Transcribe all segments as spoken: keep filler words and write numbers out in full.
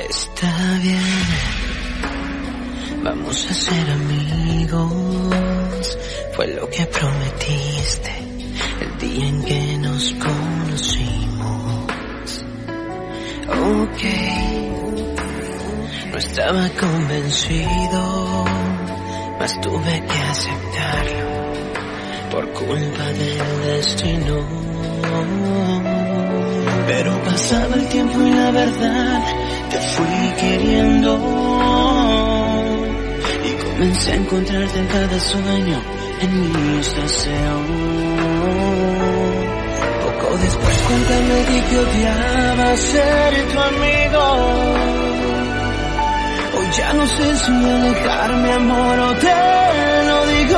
Está bien, vamos a ser amigos. Fue lo que prometiste el día en que nos conocimos. Ok, no estaba convencido, mas tuve que aceptarlo por culpa del destino. Pero pasaba el tiempo y la verdad te fui queriendo y comencé a encontrarte en cada sueño, en mis deseos. Poco después cuando me di que odiaba ser tu amigo, hoy ya no sé si alejarme, amor, o te lo digo.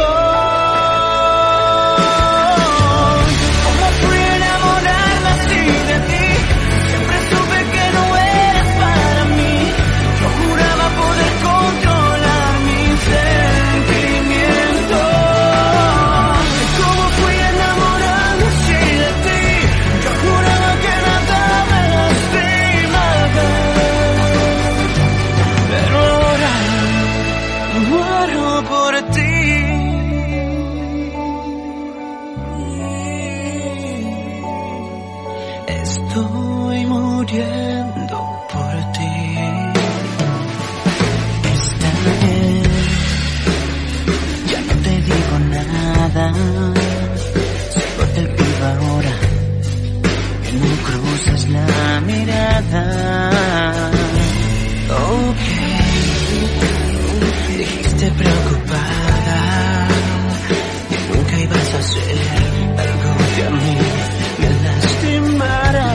Estoy muriendo por ti. Está bien, ya no te digo nada, solo te pido ahora que no cruces la mirada. Ok, dijiste preocupada que nunca ibas a hacer algo que a mí me lastimara.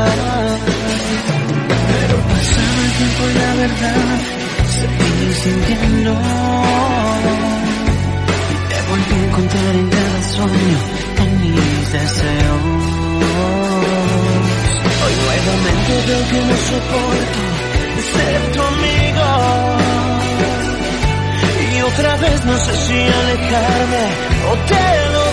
Pero pasaba el tiempo y la verdad seguí sintiendo y te volví a encontrar en cada sueño, en mis deseos. Hoy nuevamente veo que no soporto ser tu amigo y otra vez no sé si alejarme o te lo